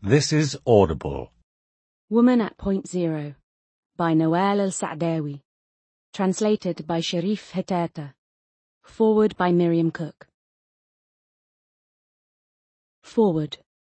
This is Audible. Woman at Point Zero by Noel El-Sa'dawi. Translated by Sherif Hetata. Forward by Miriam Cook. Forward.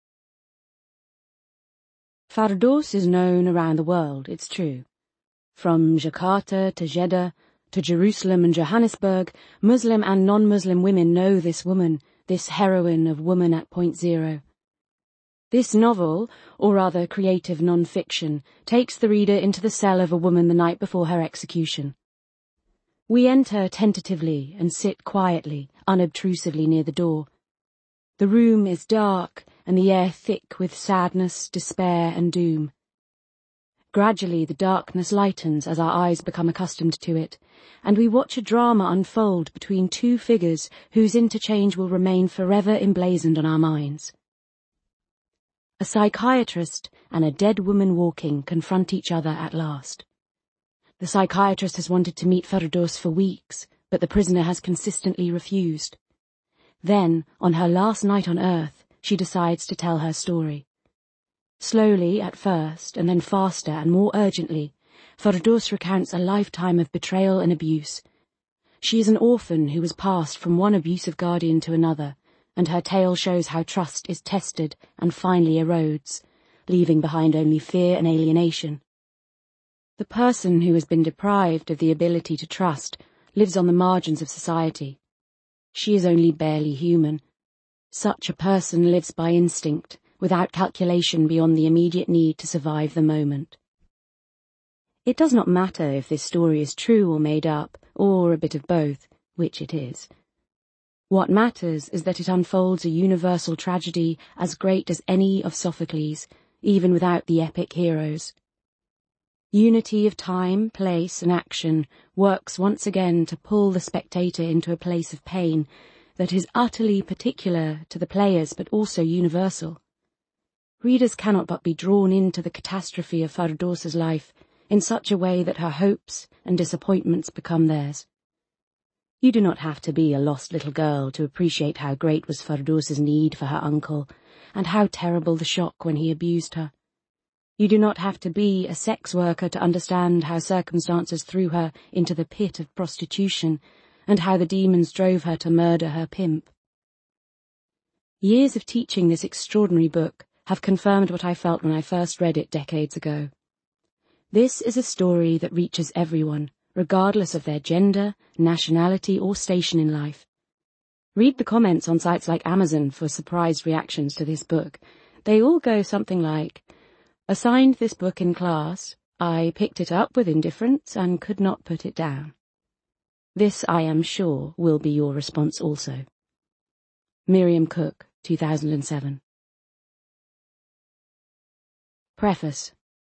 Fardos is known around the world, it's true. From Jakarta to Jeddah to Jerusalem and Johannesburg, Muslim and non-Muslim women know this woman, this heroine of Woman at Point Zero. This novel, or rather creative non-fiction, takes the reader into the cell of a woman the night before her execution. We enter tentatively and sit quietly, unobtrusively near the door. The room is dark and the air thick with sadness, despair and doom. Gradually the darkness lightens as our eyes become accustomed to it, and we watch a drama unfold between two figures whose interchange will remain forever emblazoned on our minds. A psychiatrist and a dead woman walking confront each other at last. The psychiatrist has wanted to meet Fardos for weeks, but the prisoner has consistently refused. Then, on her last night on earth, she decides to tell her story. Slowly at first, and then faster and more urgently, Fardos recounts a lifetime of betrayal and abuse. She is an orphan who was passed from one abusive guardian to another, and her tale shows how trust is tested and finally erodes, leaving behind only fear and alienation. The person who has been deprived of the ability to trust lives on the margins of society. She is only barely human. Such a person lives by instinct, without calculation beyond the immediate need to survive the moment. It does not matter if this story is true or made up, or a bit of both, which it is. What matters is that it unfolds a universal tragedy as great as any of Sophocles, even without the epic heroes. Unity of time, place, and action works once again to pull the spectator into a place of pain that is utterly particular to the players but also universal. Readers cannot but be drawn into the catastrophe of Fardos's life in such a way that her hopes and disappointments become theirs. You do not have to be a lost little girl to appreciate how great was Fardos's need for her uncle, and how terrible the shock when he abused her. You do not have to be a sex worker to understand how circumstances threw her into the pit of prostitution, and how the demons drove her to murder her pimp. Years of teaching this extraordinary book have confirmed what I felt when I first read it decades ago. This is a story that reaches everyone, regardless of their gender, nationality, or station in life. Read the comments on sites like Amazon for surprised reactions to this book. They all go something like, "Assigned this book in class, I picked it up with indifference and could not put it down." This, I am sure, will be your response also. Miriam Cook, 2007. Preface.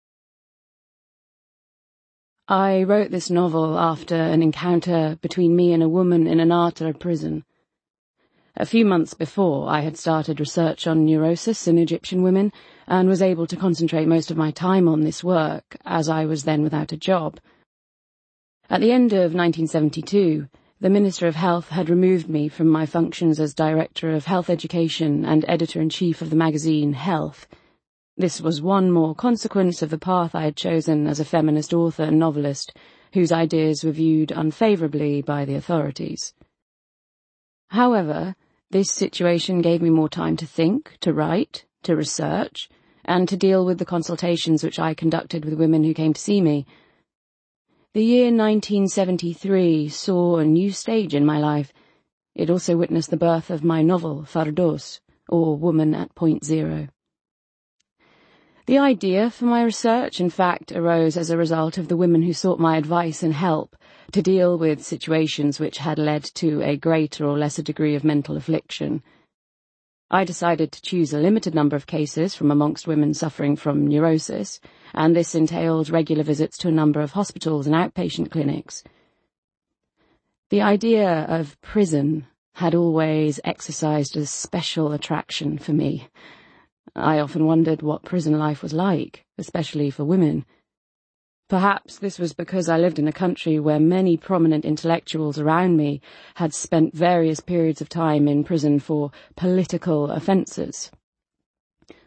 I wrote this novel after an encounter between me and a woman in Ennahda prison. A few months before, I had started research on neurosis in Egyptian women and was able to concentrate most of my time on this work, as I was then without a job. At the end of 1972, the Minister of Health had removed me from my functions as Director of Health Education and Editor-in-Chief of the magazine Health. This was one more consequence of the path I had chosen as a feminist author and novelist, whose ideas were viewed unfavourably by the authorities. However, this situation gave me more time to think, to write, to research, and to deal with the consultations which I conducted with women who came to see me. The year 1973 saw a new stage in my life. It also witnessed the birth of my novel, Fardos, or Woman at Point Zero. The idea for my research, in fact, arose as a result of the women who sought my advice and help to deal with situations which had led to a greater or lesser degree of mental affliction. I decided to choose a limited number of cases from amongst women suffering from neurosis, and this entailed regular visits to a number of hospitals and outpatient clinics. The idea of prison had always exercised a special attraction for me. I often wondered what prison life was like, especially for women. Perhaps this was because I lived in a country where many prominent intellectuals around me had spent various periods of time in prison for political offences.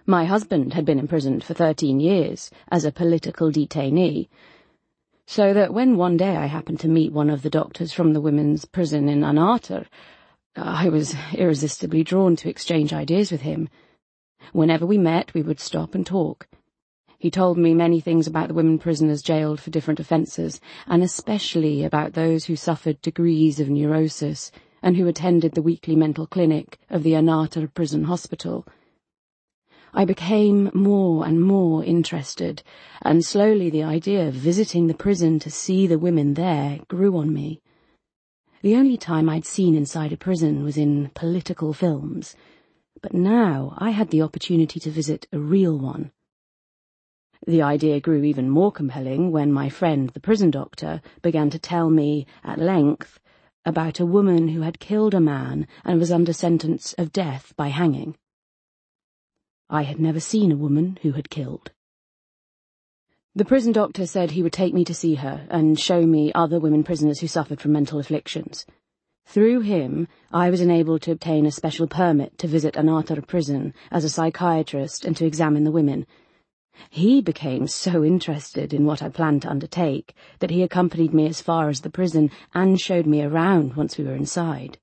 My husband had been imprisoned for 13 years as a political detainee, so that when one day I happened to meet one of the doctors from the women's prison in Anatar, I was irresistibly drawn to exchange ideas with him. Whenever we met, we would stop and talk. He told me many things about the women prisoners jailed for different offences, and especially about those who suffered degrees of neurosis and who attended the weekly mental clinic of the Anatar prison hospital. I became more and more interested, and slowly the idea of visiting the prison to see the women there grew on me. The only time I'd seen inside a prison was in political films, but now I had the opportunity to visit a real one. The idea grew even more compelling when my friend, the prison doctor, began to tell me, at length, about a woman who had killed a man and was under sentence of death by hanging. I had never seen a woman who had killed. The prison doctor said he would take me to see her and show me other women prisoners who suffered from mental afflictions. Through him, I was enabled to obtain a special permit to visit Anatar prison as a psychiatrist and to examine the women. He became so interested in what I planned to undertake that he accompanied me as far as the prison and showed me around once we were inside.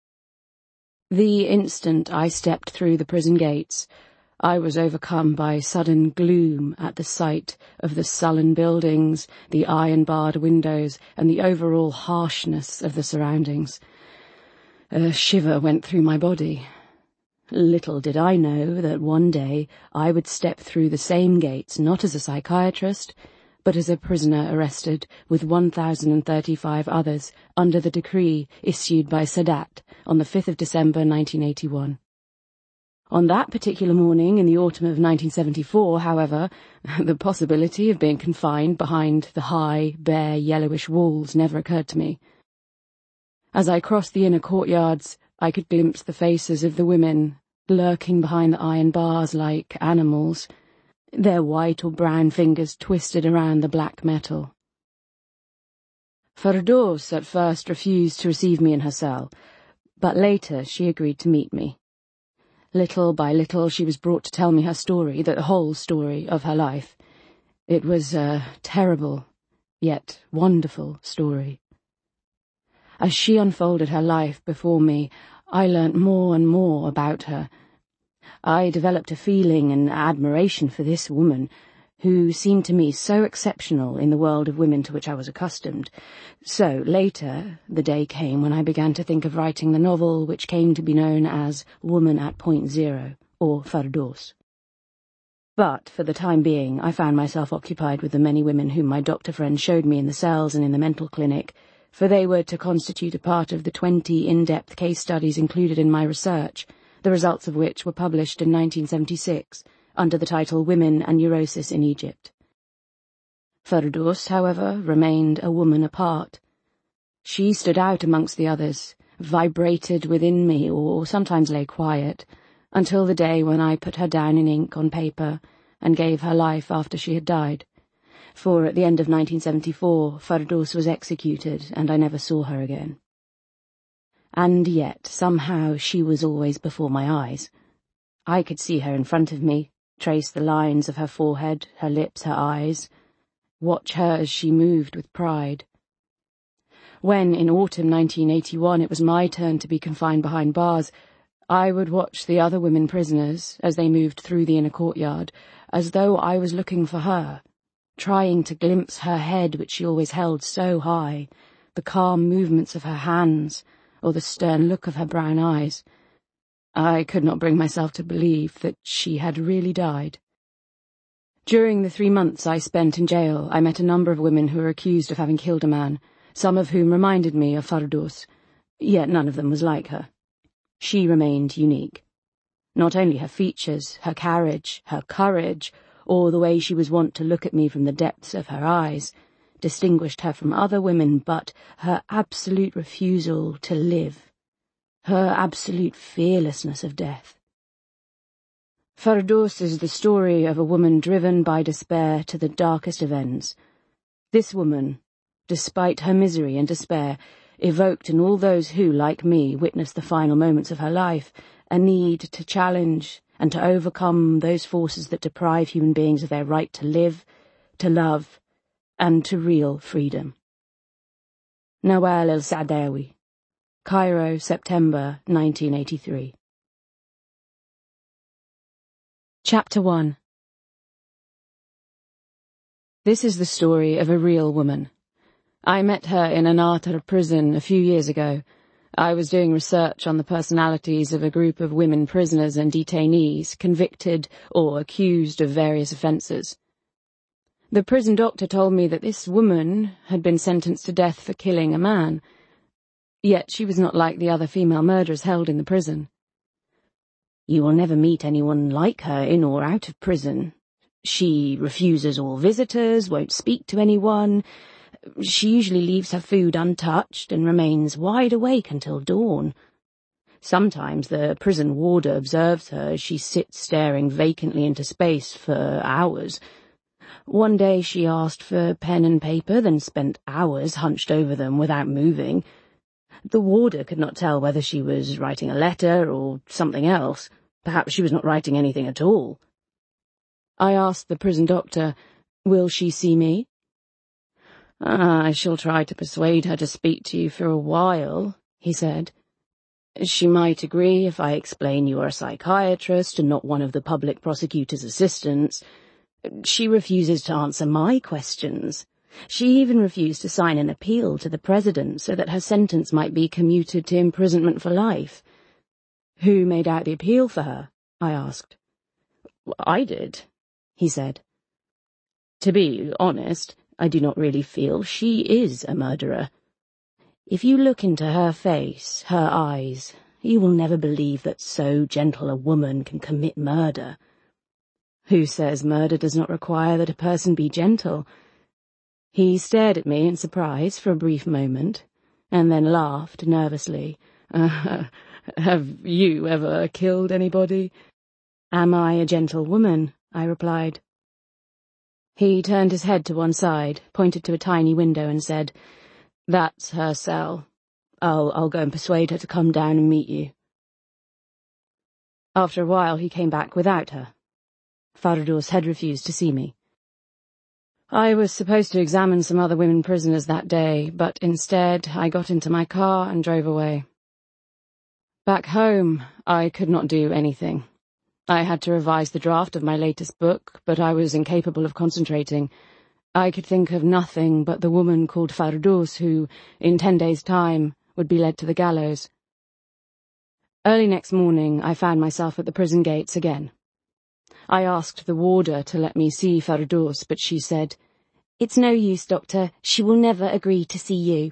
The instant I stepped through the prison gates, I was overcome by sudden gloom at the sight of the sullen buildings, the iron-barred windows, and the overall harshness of the surroundings. A shiver went through my body. Little did I know that one day I would step through the same gates not as a psychiatrist, but as a prisoner arrested with 1,035 others under the decree issued by Sadat on the 5th of December 1981. On that particular morning in the autumn of 1974, however, the possibility of being confined behind the high, bare, yellowish walls never occurred to me. As I crossed the inner courtyards, I could glimpse the faces of the women, lurking behind the iron bars like animals, their white or brown fingers twisted around the black metal. Ferdows at first refused to receive me in her cell, but later she agreed to meet me. Little by little she was brought to tell me her story, the whole story of her life. It was a terrible, yet wonderful story. As she unfolded her life before me, I learnt more and more about her. I developed a feeling and admiration for this woman, who seemed to me so exceptional in the world of women to which I was accustomed. So, later, the day came when I began to think of writing the novel which came to be known as Woman at Point Zero, or Ferdows. But, for the time being, I found myself occupied with the many women whom my doctor friend showed me in the cells and in the mental clinic, for they were to constitute a part of the 20 in-depth case studies included in my research, the results of which were published in 1976, under the title Women and Neurosis in Egypt. Ferdows, however, remained a woman apart. She stood out amongst the others, vibrated within me, or sometimes lay quiet, until the day when I put her down in ink on paper and gave her life after she had died. For at the end of 1974, Ferdows was executed, and I never saw her again. And yet, somehow, she was always before my eyes. I could see her in front of me, trace the lines of her forehead, her lips, her eyes, watch her as she moved with pride. When, in autumn 1981, it was my turn to be confined behind bars, I would watch the other women prisoners as they moved through the inner courtyard, as though I was looking for her, trying to glimpse her head which she always held so high, the calm movements of her hands, or the stern look of her brown eyes. I could not bring myself to believe that she had really died. During the 3 months I spent in jail, I met a number of women who were accused of having killed a man, some of whom reminded me of Ferdows, yet none of them was like her. She remained unique. Not only her features, her carriage, her courage, or the way she was wont to look at me from the depths of her eyes, distinguished her from other women, but her absolute refusal to live, her absolute fearlessness of death. Ferdows is the story of a woman driven by despair to the darkest of ends. This woman, despite her misery and despair, evoked in all those who, like me, witnessed the final moments of her life, a need to challenge and to overcome those forces that deprive human beings of their right to live, to love, and to real freedom. Nawal El-Saadawi, Cairo, September 1983. Chapter 1. This is the story of a real woman. I met her in an Anahtar prison a few years ago. I was doing research on the personalities of a group of women prisoners and detainees convicted or accused of various offences. The prison doctor told me that this woman had been sentenced to death for killing a man, yet she was not like the other female murderers held in the prison. You will never meet anyone like her in or out of prison. She refuses all visitors, won't speak to anyone. She usually leaves her food untouched and remains wide awake until dawn. Sometimes the prison warder observes her as she sits staring vacantly into space for hours. One day she asked for pen and paper, then spent hours hunched over them without moving. The warder could not tell whether she was writing a letter or something else. Perhaps she was not writing anything at all. I asked the prison doctor, "Will she see me?" "I shall try to persuade her to speak to you for a while," he said. "She might agree if I explain you are a psychiatrist and not one of the public prosecutor's assistants. She refuses to answer my questions. She even refused to sign an appeal to the president so that her sentence might be commuted to imprisonment for life." "Who made out the appeal for her?" I asked. "I did," he said. "To be honest, I do not really feel she is a murderer. If you look into her face, her eyes, you will never believe that so gentle a woman can commit murder." "Who says murder does not require that a person be gentle?" He stared at me in surprise for a brief moment, and then laughed nervously. "Have you ever killed anybody?" "Am I a gentle woman?" I replied. He turned his head to one side, pointed to a tiny window and said, "That's her cell. I'll go and persuade her to come down and meet you." After a while he came back without her. Fardous had refused to see me. I was supposed to examine some other women prisoners that day, but instead I got into my car and drove away. Back home, I could not do anything. I had to revise the draft of my latest book, but I was incapable of concentrating. I could think of nothing but the woman called Fardous who, in 10 days' time, would be led to the gallows. Early next morning, I found myself at the prison gates again. I asked the warder to let me see Fardous, but she said, "It's no use, Doctor. She will never agree to see you."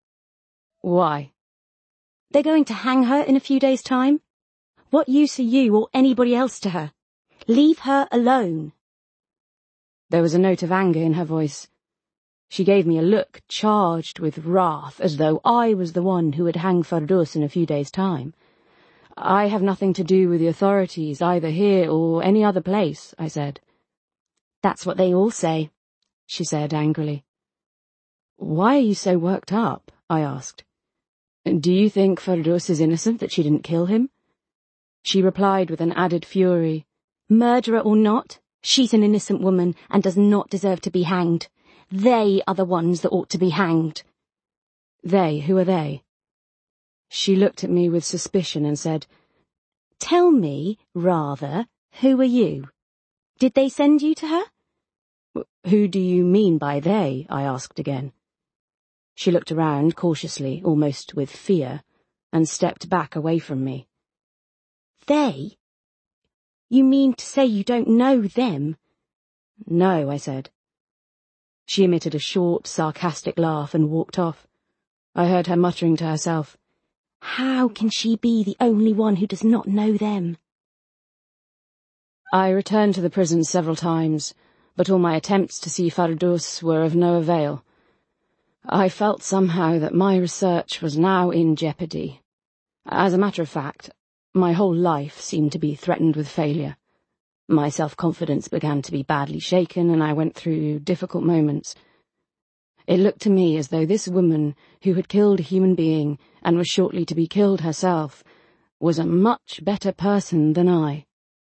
"Why?" "They're going to hang her in a few days' time. What use are you or anybody else to her? Leave her alone." There was a note of anger in her voice. She gave me a look charged with wrath, as though I was the one who would hang Fardous in a few days' time. "I have nothing to do with the authorities, either here or any other place," I said. "That's what they all say," she said angrily. "Why are you so worked up?" I asked. "Do you think Fardous is innocent, that she didn't kill him?" She replied with an added fury, "Murderer or not, she's an innocent woman and does not deserve to be hanged. They are the ones that ought to be hanged." "They? Who are they?" She looked at me with suspicion and said, "Tell me, rather, who are you? Did they send you to her?" "Who do you mean by they?" I asked again. She looked around cautiously, almost with fear, and stepped back away from me. "They? You mean to say you don't know them?" "No," I said. She emitted a short, sarcastic laugh and walked off. I heard her muttering to herself, "How can she be the only one who does not know them?" I returned to the prison several times, but all my attempts to see Fardous were of no avail. I felt somehow that my research was now in jeopardy. As a matter of fact, my whole life seemed to be threatened with failure. My self-confidence began to be badly shaken, and I went through difficult moments. It looked to me as though this woman, who had killed a human being and was shortly to be killed herself, was a much better person than I.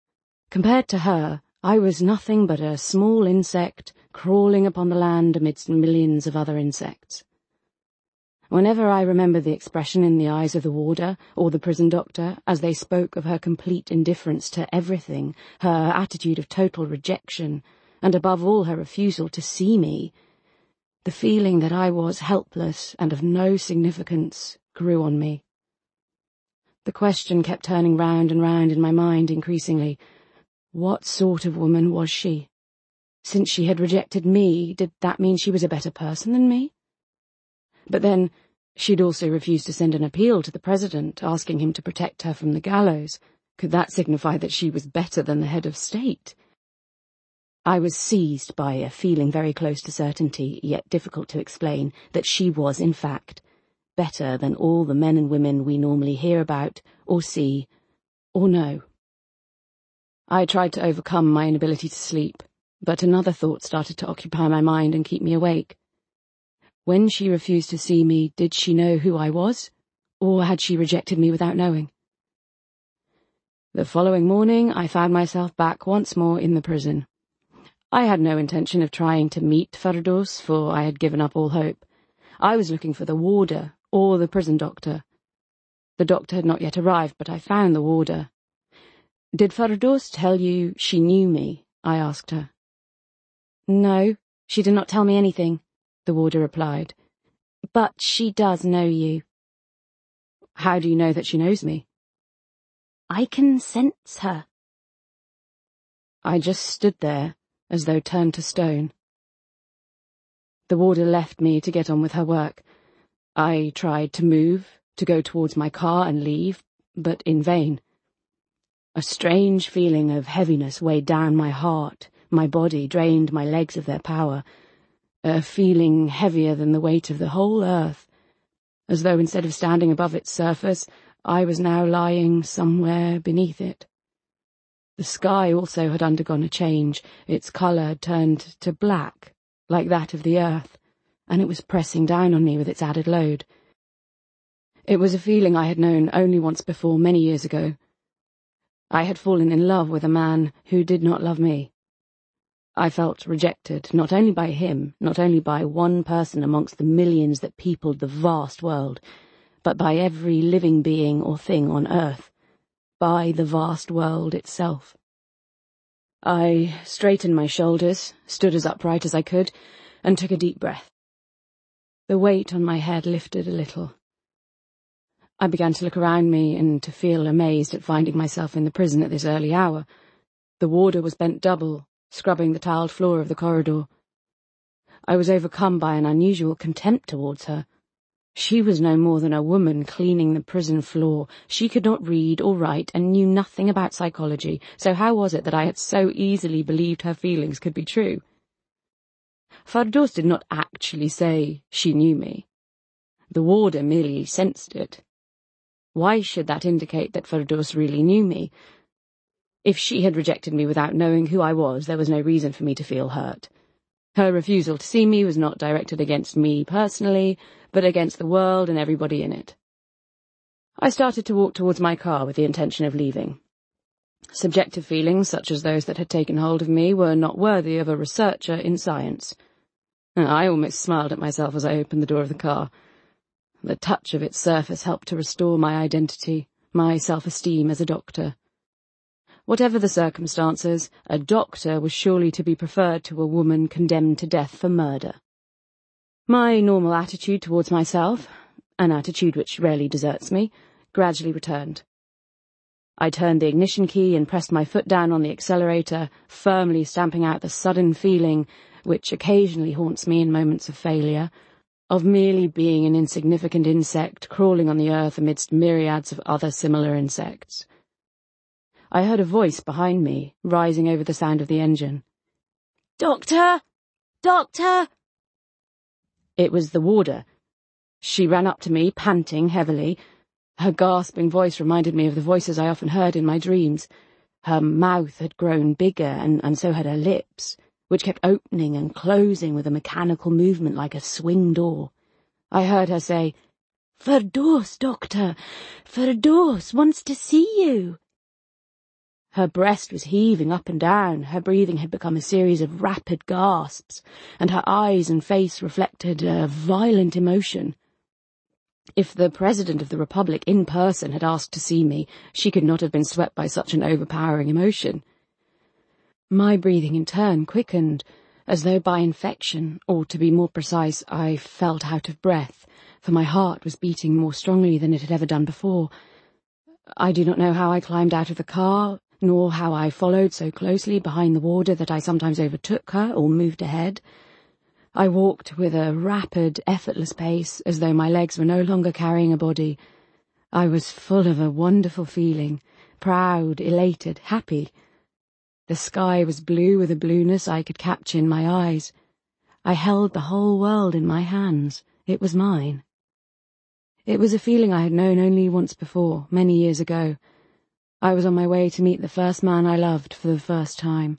Compared to her, I was nothing but a small insect crawling upon the land amidst millions of other insects. Whenever I remember the expression in the eyes of the warder or the prison doctor as they spoke of her complete indifference to everything, her attitude of total rejection, and above all her refusal to see me, the feeling that I was helpless and of no significance grew on me. The question kept turning round and round in my mind increasingly. What sort of woman was she? Since she had rejected me, did that mean she was a better person than me? But then, she'd also refused to send an appeal to the president, asking him to protect her from the gallows. Could that signify that she was better than the head of state? I was seized by a feeling very close to certainty, yet difficult to explain, that she was, in fact, better than all the men and women we normally hear about, or see, or know. I tried to overcome my inability to sleep, but another thought started to occupy my mind and keep me awake. When she refused to see me, did she know who I was, or had she rejected me without knowing? The following morning, I found myself back once more in the prison. I had no intention of trying to meet Ferdows, for I had given up all hope. I was looking for the warder, or the prison doctor. The doctor had not yet arrived, but I found the warder. "Did Ferdows tell you she knew me?" I asked her. "No, she did not tell me anything," the warder replied. "But she does know you." "How do you know that she knows me?" "I can sense her." I just stood there, as though turned to stone. The warder left me to get on with her work. I tried to move, to go towards my car and leave, but in vain. A strange feeling of heaviness weighed down my heart, my body drained my legs of their power, a feeling heavier than the weight of the whole earth, as though instead of standing above its surface, I was now lying somewhere beneath it. The sky also had undergone a change. Its colour had turned to black, like that of the earth, and it was pressing down on me with its added load. It was a feeling I had known only once before, many years ago. I had fallen in love with a man who did not love me. I felt rejected, not only by him, not only by one person amongst the millions that peopled the vast world, but by every living being or thing on earth, by the vast world itself. I straightened my shoulders, stood as upright as I could, and took a deep breath. The weight on my head lifted a little. I began to look around me and to feel amazed at finding myself in the prison at this early hour. The warder was bent double, scrubbing the tiled floor of the corridor. I was overcome by an unusual contempt towards her. She was no more than a woman cleaning the prison floor. She could not read or write and knew nothing about psychology, so how was it that I had so easily believed her feelings could be true? Ferdows did not actually say she knew me. The warder merely sensed it. Why should that indicate that Ferdows really knew me? If she had rejected me without knowing who I was, there was no reason for me to feel hurt. Her refusal to see me was not directed against me personally, but against the world and everybody in it. I started to walk towards my car with the intention of leaving. Subjective feelings, such as those that had taken hold of me, were not worthy of a researcher in science. I almost smiled at myself as I opened the door of the car. The touch of its surface helped to restore my identity, my self-esteem as a doctor. Whatever the circumstances, a doctor was surely to be preferred to a woman condemned to death for murder. My normal attitude towards myself, an attitude which rarely deserts me, gradually returned. I turned the ignition key and pressed my foot down on the accelerator, firmly stamping out the sudden feeling, which occasionally haunts me in moments of failure, of merely being an insignificant insect crawling on the earth amidst myriads of other similar insects. I heard a voice behind me, rising over the sound of the engine. "Doctor! Doctor!" It was the warder. She ran up to me, panting heavily. Her gasping voice reminded me of the voices I often heard in my dreams. Her mouth had grown bigger, and so had her lips, which kept opening and closing with a mechanical movement like a swing door. I heard her say, "Ferdows, doctor! Ferdows wants to see you!" Her breast was heaving up and down, her breathing had become a series of rapid gasps, and her eyes and face reflected a violent emotion. If the President of the Republic in person had asked to see me, she could not have been swept by such an overpowering emotion. My breathing in turn quickened, as though by infection, or to be more precise, I felt out of breath, for my heart was beating more strongly than it had ever done before. I do not know how I climbed out of the car, nor how I followed so closely behind the warder that I sometimes overtook her or moved ahead. I walked with a rapid, effortless pace, as though my legs were no longer carrying a body. I was full of a wonderful feeling, proud, elated, happy. The sky was blue with a blueness I could capture in my eyes. I held the whole world in my hands. It was mine. It was a feeling I had known only once before, many years ago. I was on my way to meet the first man I loved for the first time.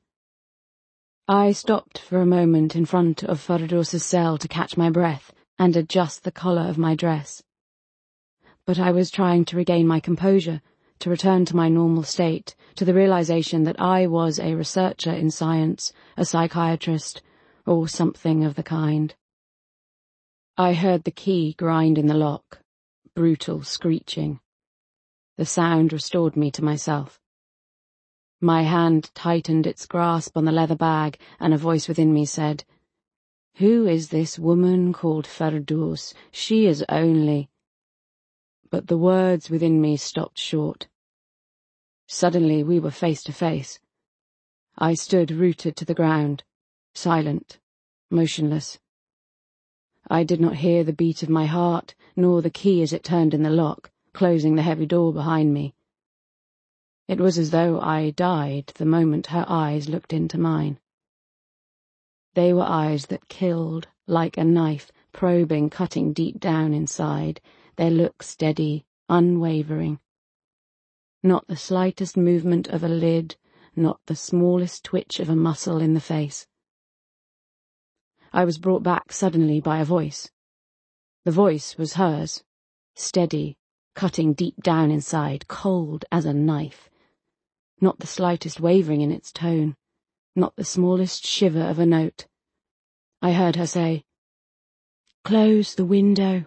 I stopped for a moment in front of Ferdows's cell to catch my breath and adjust the collar of my dress. But I was trying to regain my composure, to return to my normal state, to the realization that I was a researcher in science, a psychiatrist, or something of the kind. I heard the key grind in the lock, brutal screeching. The sound restored me to myself. My hand tightened its grasp on the leather bag, and a voice within me said, "Who is this woman called Ferdows? She is only—" But the words within me stopped short. Suddenly we were face to face. I stood rooted to the ground, silent, motionless. I did not hear the beat of my heart, nor the key as it turned in the lock, closing the heavy door behind me. It was as though I died the moment her eyes looked into mine. They were eyes that killed, like a knife, probing, cutting deep down inside, their look steady, unwavering. Not the slightest movement of a lid, not the smallest twitch of a muscle in the face. I was brought back suddenly by a voice. The voice was hers, steady, cutting deep down inside, cold as a knife. Not the slightest wavering in its tone, not the smallest shiver of a note. I heard her say, "Close the window."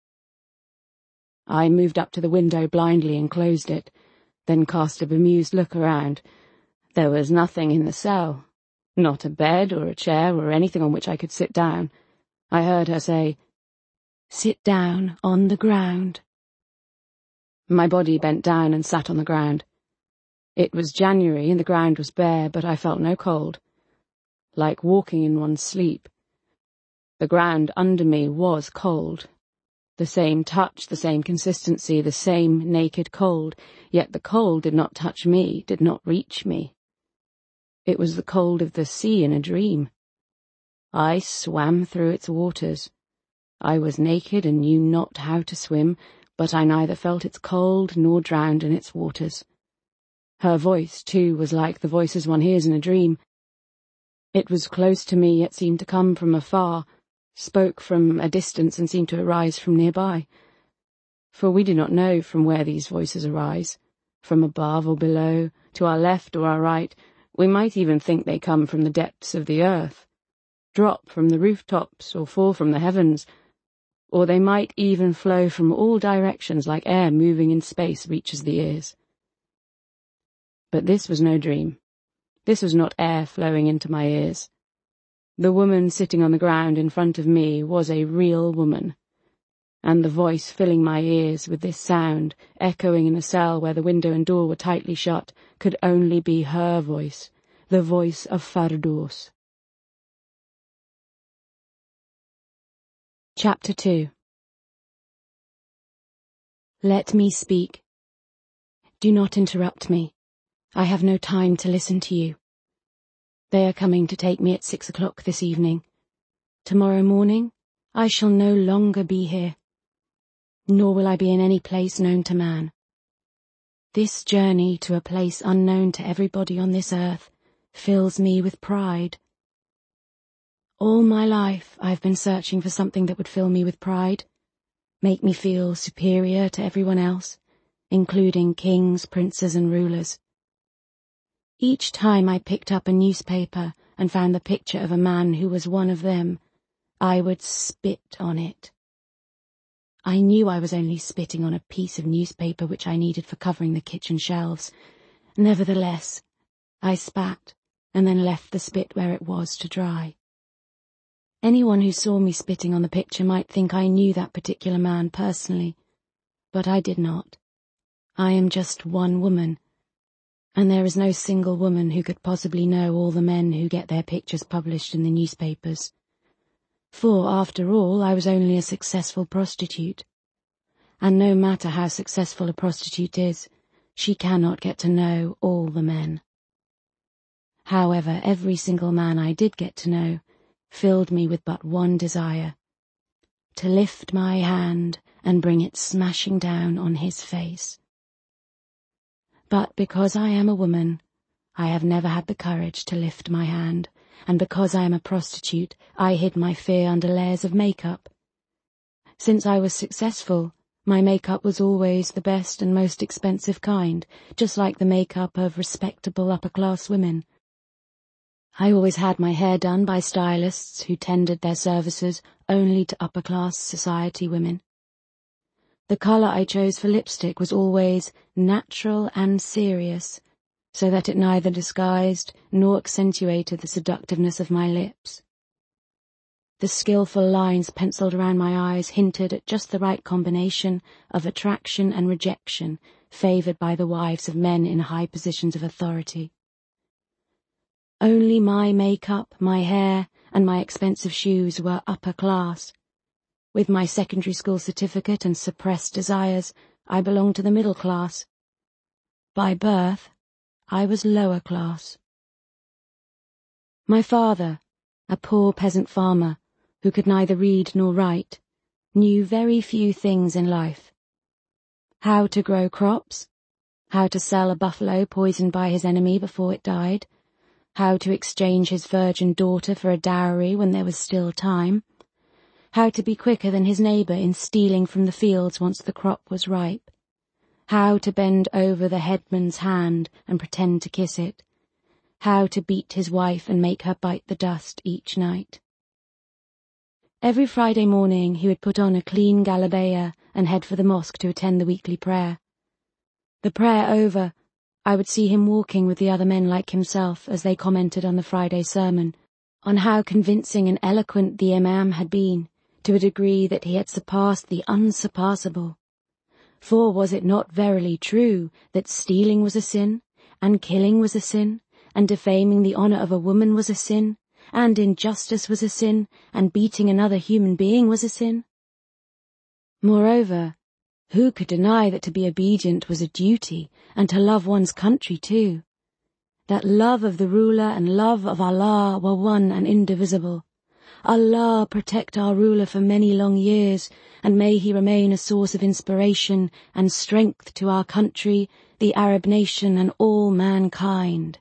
I moved up to the window blindly and closed it, then cast a bemused look around. There was nothing in the cell, not a bed or a chair or anything on which I could sit down. I heard her say, "Sit down on the ground." My body bent down and sat on the ground. It was January and the ground was bare, but I felt no cold. Like walking in one's sleep. The ground under me was cold. The same touch, the same consistency, the same naked cold, yet the cold did not touch me, did not reach me. It was the cold of the sea in a dream. I swam through its waters. I was naked and knew not how to swim, but I neither felt its cold nor drowned in its waters. Her voice, too, was like the voices one hears in a dream. It was close to me, yet seemed to come from afar, spoke from a distance and seemed to arise from nearby. For we do not know from where these voices arise, from above or below, to our left or our right. We might even think they come from the depths of the earth, drop from the rooftops or fall from the heavens, or they might even flow from all directions like air moving in space reaches the ears. But this was no dream. This was not air flowing into my ears. The woman sitting on the ground in front of me was a real woman, and the voice filling my ears with this sound, echoing in a cell where the window and door were tightly shut, could only be her voice, the voice of Ferdows. Chapter 2. Let me speak. Do not interrupt me. I have no time to listen to you. They are coming to take me at 6 o'clock this evening. Tomorrow morning, I shall no longer be here, nor will I be in any place known to man. This journey to a place unknown to everybody on this earth fills me with pride. All my life I have been searching for something that would fill me with pride, make me feel superior to everyone else, including kings, princes, and rulers. Each time I picked up a newspaper and found the picture of a man who was one of them, I would spit on it. I knew I was only spitting on a piece of newspaper which I needed for covering the kitchen shelves. Nevertheless, I spat and then left the spit where it was to dry. Anyone who saw me spitting on the picture might think I knew that particular man personally, but I did not. I am just one woman, and there is no single woman who could possibly know all the men who get their pictures published in the newspapers. For, after all, I was only a successful prostitute. And no matter how successful a prostitute is, she cannot get to know all the men. However, every single man I did get to know filled me with but one desire: to lift my hand and bring it smashing down on his face. But because I am a woman, I have never had the courage to lift my hand, and because I am a prostitute, I hid my fear under layers of makeup. Since I was successful, my makeup was always the best and most expensive kind, just like the makeup of respectable upper-class women. I always had my hair done by stylists who tendered their services only to upper-class society women. The colour I chose for lipstick was always natural and serious, so that it neither disguised nor accentuated the seductiveness of my lips. The skillful lines penciled around my eyes hinted at just the right combination of attraction and rejection favoured by the wives of men in high positions of authority. Only my makeup, my hair, and my expensive shoes were upper class. With my secondary school certificate and suppressed desires, I belonged to the middle class. By birth, I was lower class. My father, a poor peasant farmer who could neither read nor write, knew very few things in life. How to grow crops, how to sell a buffalo poisoned by his enemy before it died, how to exchange his virgin daughter for a dowry when there was still time, how to be quicker than his neighbour in stealing from the fields once the crop was ripe, how to bend over the headman's hand and pretend to kiss it, how to beat his wife and make her bite the dust each night. Every Friday morning he would put on a clean galabeah and head for the mosque to attend the weekly prayer. The prayer over, I would see him walking with the other men like himself as they commented on the Friday sermon, on how convincing and eloquent the Imam had been, to a degree that he had surpassed the unsurpassable. For was it not verily true that stealing was a sin, and killing was a sin, and defaming the honour of a woman was a sin, and injustice was a sin, and beating another human being was a sin? Moreover, who could deny that to be obedient was a duty, and to love one's country too? That love of the ruler and love of Allah were one and indivisible. Allah protect our ruler for many long years, and may he remain a source of inspiration and strength to our country, the Arab nation, and all mankind.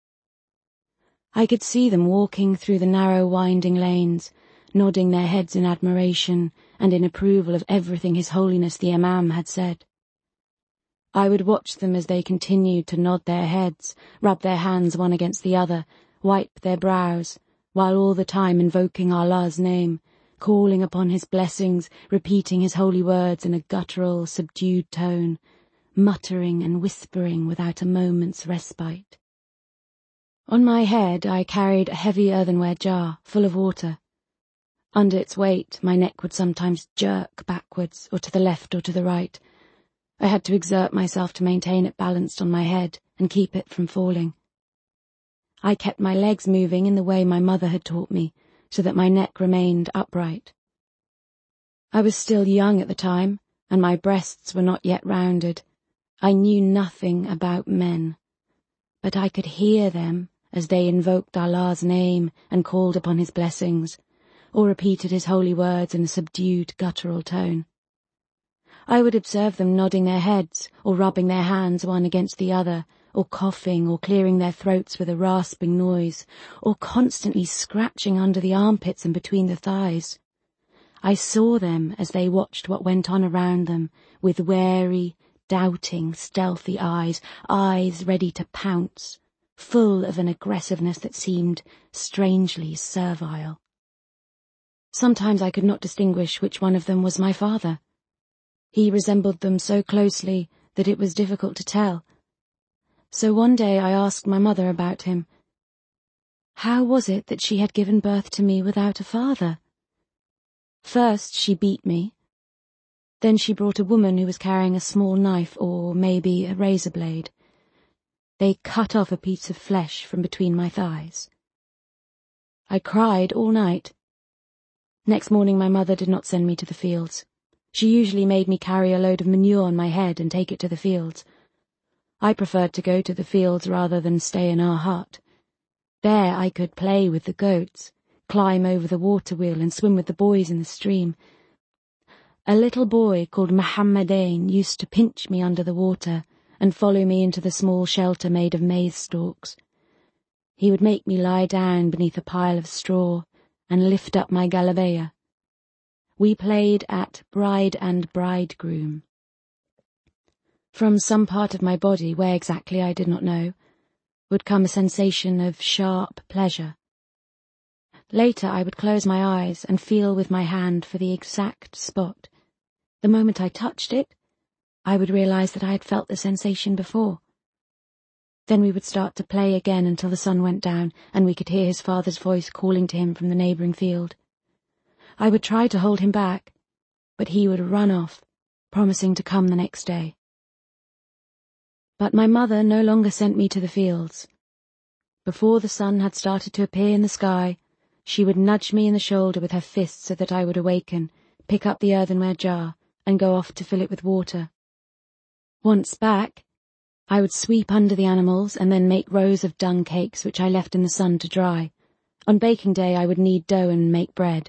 I could see them walking through the narrow winding lanes, nodding their heads in admiration and in approval of everything His Holiness the Imam had said. I would watch them as they continued to nod their heads, rub their hands one against the other, wipe their brows, while all the time invoking Allah's name, calling upon His blessings, repeating His holy words in a guttural, subdued tone, muttering and whispering without a moment's respite. On my head I carried a heavy earthenware jar full of water. Under its weight my neck would sometimes jerk backwards or to the left or to the right. I had to exert myself to maintain it balanced on my head and keep it from falling. I kept my legs moving in the way my mother had taught me, so that my neck remained upright. I was still young at the time, and my breasts were not yet rounded. I knew nothing about men, but I could hear them as they invoked Allah's name and called upon His blessings, or repeated His holy words in a subdued, guttural tone. I would observe them nodding their heads, or rubbing their hands one against the other, or coughing or clearing their throats with a rasping noise, or constantly scratching under the armpits and between the thighs. I saw them as they watched what went on around them, with wary, doubting, stealthy eyes ready to pounce, full of an aggressiveness that seemed strangely servile. Sometimes I could not distinguish which one of them was my father. He resembled them so closely that it was difficult to tell. So one day I asked my mother about him. How was it that she had given birth to me without a father? First she beat me. Then she brought a woman who was carrying a small knife, or maybe a razor blade. They cut off a piece of flesh from between my thighs. I cried all night. Next morning my mother did not send me to the fields. She usually made me carry a load of manure on my head and take it to the fields. I preferred to go to the fields rather than stay in our hut. There I could play with the goats, climb over the water wheel and swim with the boys in the stream. A little boy called Mohammedain used to pinch me under the water and follow me into the small shelter made of maize stalks. He would make me lie down beneath a pile of straw and lift up my galabeya. We played at bride and bridegroom. From some part of my body, where exactly I did not know, would come a sensation of sharp pleasure. Later I would close my eyes and feel with my hand for the exact spot. The moment I touched it, I would realize that I had felt the sensation before. Then we would start to play again until the sun went down and we could hear his father's voice calling to him from the neighbouring field. I would try to hold him back, but he would run off, promising to come the next day. But my mother no longer sent me to the fields. Before the sun had started to appear in the sky, she would nudge me in the shoulder with her fist so that I would awaken, pick up the earthenware jar, and go off to fill it with water. Once back, I would sweep under the animals and then make rows of dung cakes which I left in the sun to dry. On baking day I would knead dough and make bread.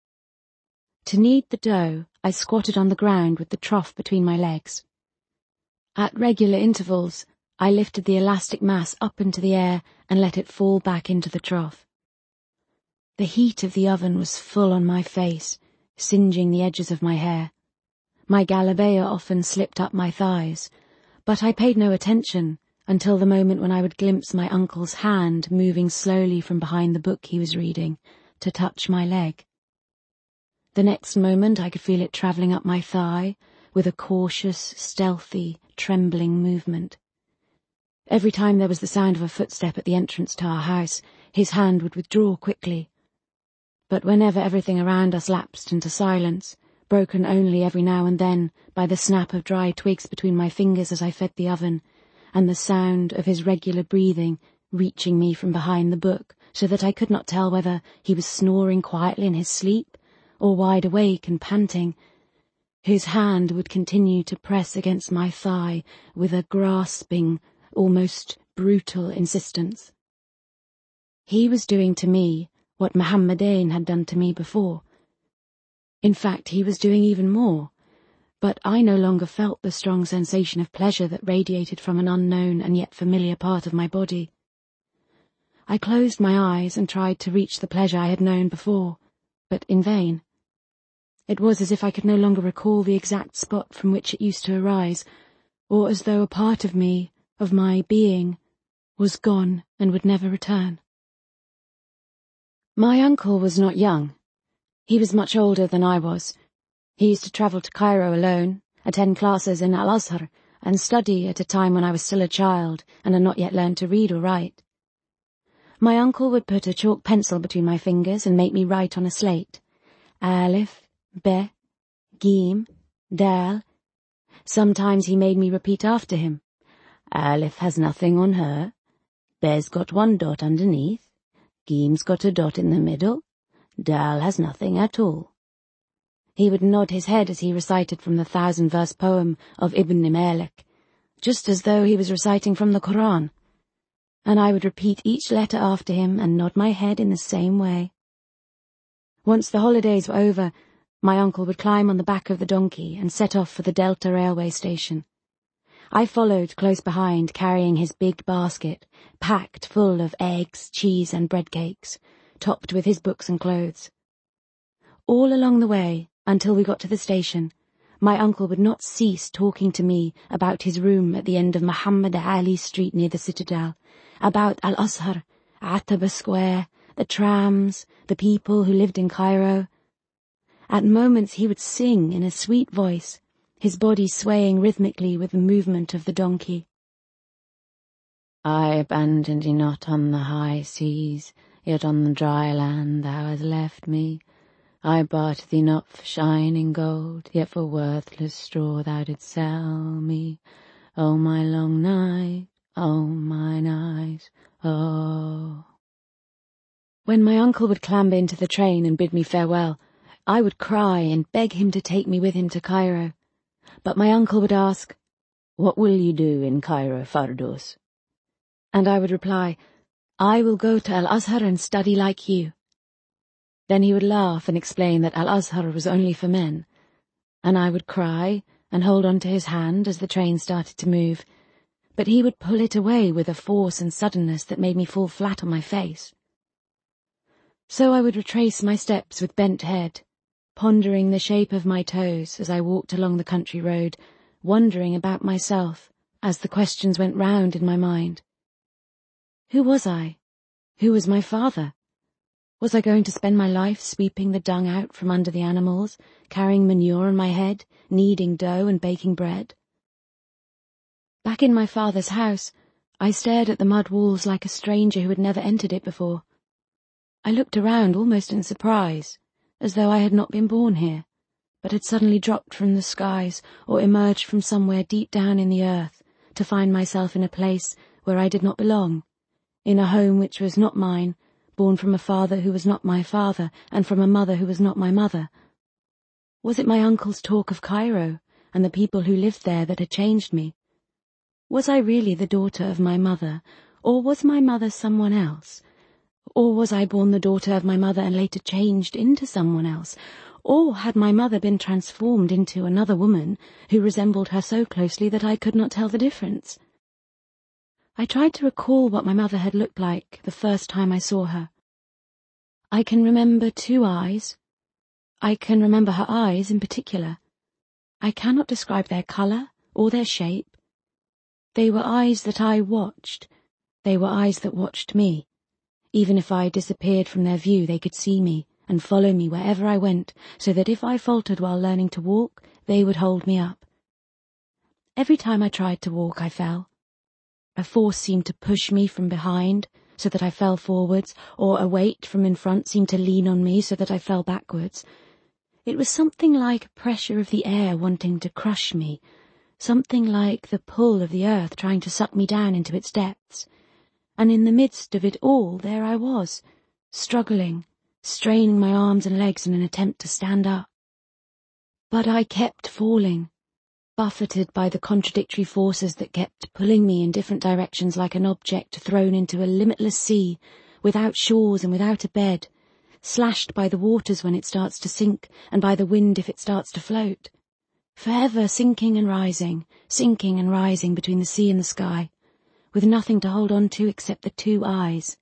To knead the dough, I squatted on the ground with the trough between my legs. At regular intervals, I lifted the elastic mass up into the air and let it fall back into the trough. The heat of the oven was full on my face, singeing the edges of my hair. My galabeya often slipped up my thighs, but I paid no attention until the moment when I would glimpse my uncle's hand moving slowly from behind the book he was reading to touch my leg. The next moment I could feel it travelling up my thigh with a cautious, stealthy, trembling movement. Every time there was the sound of a footstep at the entrance to our house, his hand would withdraw quickly. But whenever everything around us lapsed into silence, broken only every now and then by the snap of dry twigs between my fingers as I fed the oven, and the sound of his regular breathing reaching me from behind the book, so that I could not tell whether he was snoring quietly in his sleep or wide awake and panting, his hand would continue to press against my thigh with a grasping, almost brutal insistence. He was doing to me what Mohammedain had done to me before. In fact, he was doing even more, but I no longer felt the strong sensation of pleasure that radiated from an unknown and yet familiar part of my body. I closed my eyes and tried to reach the pleasure I had known before, but in vain. It was as if I could no longer recall the exact spot from which it used to arise, or as though a part of me, of my being, was gone and would never return. My uncle was not young. He was much older than I was. He used to travel to Cairo alone, attend classes in Al-Azhar, and study at a time when I was still a child and had not yet learned to read or write. My uncle would put a chalk pencil between my fingers and make me write on a slate. Alif, Be, Gim, Dal. Sometimes he made me repeat after him. Alif has nothing on her. Be's got one dot underneath. Gim's got a dot in the middle. Dal has nothing at all. He would nod his head as he recited from the 1,000-verse poem of Ibn Malik, just as though he was reciting from the Quran, and I would repeat each letter after him and nod my head in the same way. Once the holidays were over, my uncle would climb on the back of the donkey and set off for the Delta railway station. I followed close behind, carrying his big basket, packed full of eggs, cheese and bread cakes, topped with his books and clothes. All along the way, until we got to the station, my uncle would not cease talking to me about his room at the end of Muhammad Ali Street near the Citadel, about Al-Azhar, Ataba Square, the trams, the people who lived in Cairo. At moments he would sing in a sweet voice, his body swaying rhythmically with the movement of the donkey. I abandoned thee not on the high seas, yet on the dry land thou hast left me. I bought thee not for shining gold, yet for worthless straw thou didst sell me. Oh, my long night, oh, mine eyes, oh. When my uncle would clamber into the train and bid me farewell, I would cry and beg him to take me with him to Cairo. But my uncle would ask, "What will you do in Cairo, Fardos?" And I would reply, "I will go to Al-Azhar and study like you." Then he would laugh and explain that Al-Azhar was only for men, and I would cry and hold on to his hand as the train started to move, but he would pull it away with a force and suddenness that made me fall flat on my face. So I would retrace my steps with bent head, pondering the shape of my toes as I walked along the country road, wondering about myself as the questions went round in my mind. Who was I? Who was my father? Was I going to spend my life sweeping the dung out from under the animals, carrying manure on my head, kneading dough and baking bread? Back in my father's house, I stared at the mud walls like a stranger who had never entered it before. I looked around almost in surprise, as though I had not been born here, but had suddenly dropped from the skies or emerged from somewhere deep down in the earth to find myself in a place where I did not belong, in a home which was not mine, born from a father who was not my father, and from a mother who was not my mother. Was it my uncle's talk of Cairo and the people who lived there that had changed me? Was I really the daughter of my mother, or was my mother someone else? Or was I born the daughter of my mother and later changed into someone else? Or had my mother been transformed into another woman who resembled her so closely that I could not tell the difference? I tried to recall what my mother had looked like the first time I saw her. I can remember 2 eyes. I can remember her eyes in particular. I cannot describe their colour or their shape. They were eyes that I watched. They were eyes that watched me. Even if I disappeared from their view, they could see me and follow me wherever I went, so that if I faltered while learning to walk, they would hold me up. Every time I tried to walk, I fell. A force seemed to push me from behind, so that I fell forwards, or a weight from in front seemed to lean on me so that I fell backwards. It was something like a pressure of the air wanting to crush me, something like the pull of the earth trying to suck me down into its depths. And in the midst of it all, there I was, struggling, straining my arms and legs in an attempt to stand up. But I kept falling, buffeted by the contradictory forces that kept pulling me in different directions like an object thrown into a limitless sea, without shores and without a bed, slashed by the waters when it starts to sink and by the wind if it starts to float, forever sinking and rising between the sea and the sky, with nothing to hold on to except the 2 eyes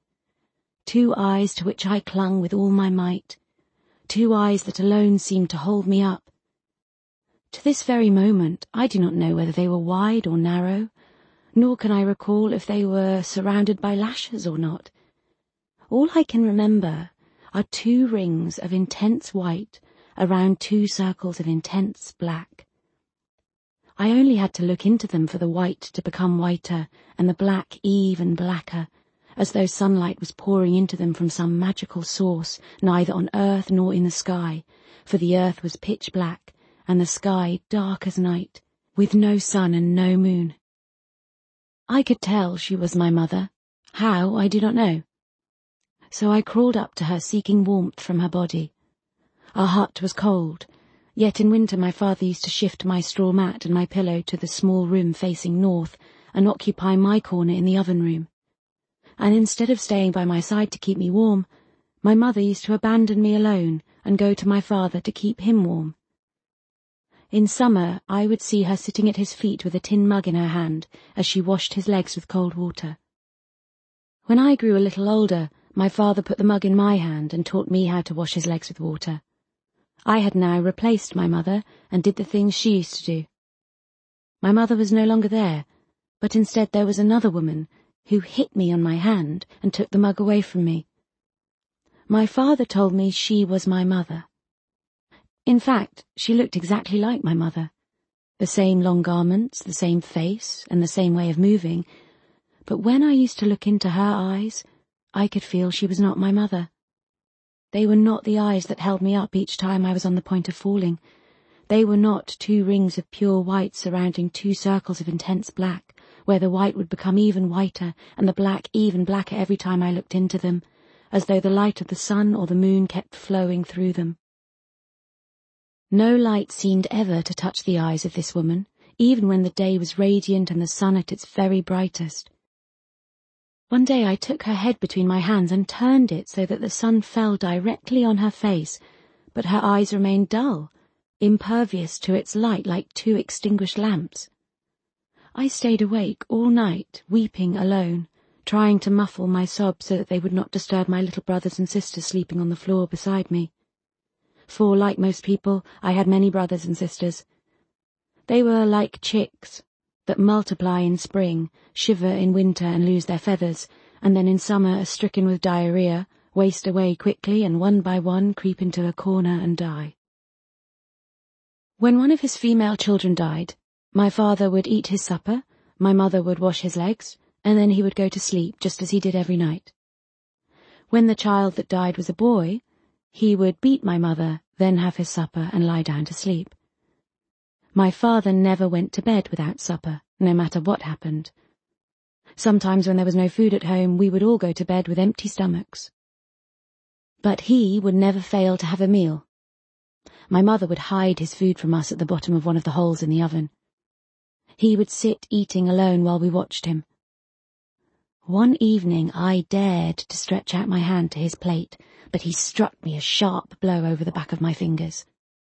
to which I clung with all my might, 2 eyes that alone seemed to hold me up. To this very moment, I do not know whether they were wide or narrow, nor can I recall if they were surrounded by lashes or not. All I can remember are 2 rings of intense white around 2 circles of intense black. I only had to look into them for the white to become whiter and the black even blacker, as though sunlight was pouring into them from some magical source, neither on earth nor in the sky, for the earth was pitch black, and the sky dark as night, with no sun and no moon. I could tell she was my mother. How, I do not know. So I crawled up to her, seeking warmth from her body. Our hut was cold, yet in winter my father used to shift my straw mat and my pillow to the small room facing north and occupy my corner in the oven room. And instead of staying by my side to keep me warm, my mother used to abandon me alone and go to my father to keep him warm. In summer, I would see her sitting at his feet with a tin mug in her hand as she washed his legs with cold water. When I grew a little older, my father put the mug in my hand and taught me how to wash his legs with water. I had now replaced my mother and did the things she used to do. My mother was no longer there, but instead there was another woman who hit me on my hand and took the mug away from me. My father told me she was my mother. In fact, she looked exactly like my mother. The same long garments, the same face, and the same way of moving. But when I used to look into her eyes, I could feel she was not my mother. They were not the eyes that held me up each time I was on the point of falling. They were not 2 rings of pure white surrounding 2 circles of intense black, where the white would become even whiter and the black even blacker every time I looked into them, as though the light of the sun or the moon kept flowing through them. No light seemed ever to touch the eyes of this woman, even when the day was radiant and the sun at its very brightest. One day I took her head between my hands and turned it so that the sun fell directly on her face, but her eyes remained dull, impervious to its light like 2 extinguished lamps. I stayed awake all night, weeping alone, trying to muffle my sobs so that they would not disturb my little brothers and sisters sleeping on the floor beside me. For, like most people, I had many brothers and sisters. They were like chicks that multiply in spring, shiver in winter and lose their feathers, and then in summer are stricken with diarrhea, waste away quickly and one by one creep into a corner and die. When one of his female children died, my father would eat his supper, my mother would wash his legs, and then he would go to sleep just as he did every night. When the child that died was a boy, he would beat my mother, then have his supper and lie down to sleep. My father never went to bed without supper, no matter what happened. Sometimes when there was no food at home, we would all go to bed with empty stomachs. But he would never fail to have a meal. My mother would hide his food from us at the bottom of one of the holes in the oven. He would sit eating alone while we watched him. One evening I dared to stretch out my hand to his plate, but he struck me a sharp blow over the back of my fingers.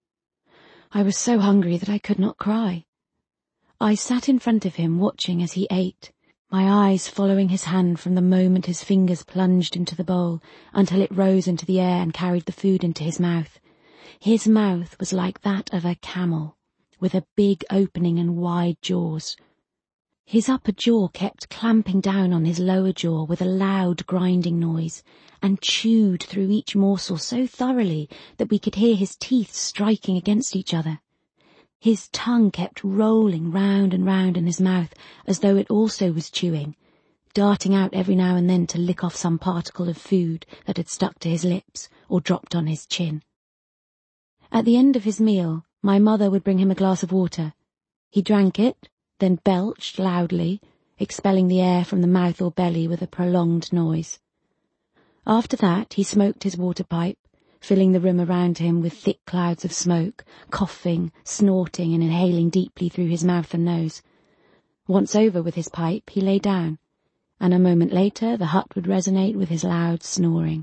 I was so hungry that I could not cry. I sat in front of him watching as he ate, my eyes following his hand from the moment his fingers plunged into the bowl until it rose into the air and carried the food into his mouth. His mouth was like that of a camel, with a big opening and wide jaws. His upper jaw kept clamping down on his lower jaw with a loud grinding noise, and chewed through each morsel so thoroughly that we could hear his teeth striking against each other. His tongue kept rolling round and round in his mouth as though it also was chewing, darting out every now and then to lick off some particle of food that had stuck to his lips or dropped on his chin. At the end of his meal, my mother would bring him a glass of water. He drank it, then belched loudly, expelling the air from the mouth or belly with a prolonged noise. After that he smoked his water pipe, filling the room around him with thick clouds of smoke, coughing, snorting and inhaling deeply through his mouth and nose. Once over with his pipe, he lay down, and a moment later the hut would resonate with his loud snoring.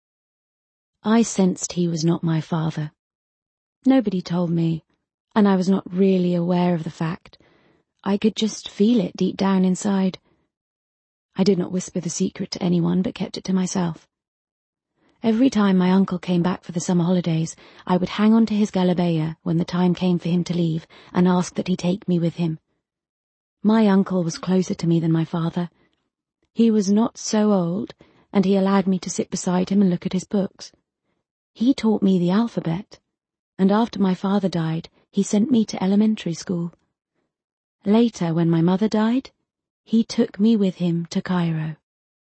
I sensed he was not my father. Nobody told me, and I was not really aware of the fact. I could just feel it deep down inside. I did not whisper the secret to anyone, but kept it to myself. Every time my uncle came back for the summer holidays, I would hang on to his galabeya when the time came for him to leave and ask that he take me with him. My uncle was closer to me than my father. He was not so old, and he allowed me to sit beside him and look at his books. He taught me the alphabet, and after my father died, he sent me to elementary school. Later, when my mother died, he took me with him to Cairo.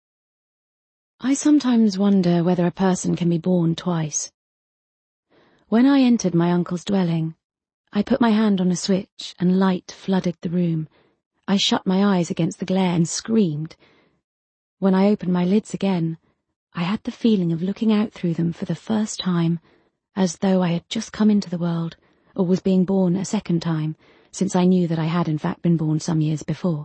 I sometimes wonder whether a person can be born twice. When I entered my uncle's dwelling, I put my hand on a switch and light flooded the room. I shut my eyes against the glare and screamed. When I opened my lids again, I had the feeling of looking out through them for the first time, as though I had just come into the world, or was being born a second time, since I knew that I had in fact been born some years before.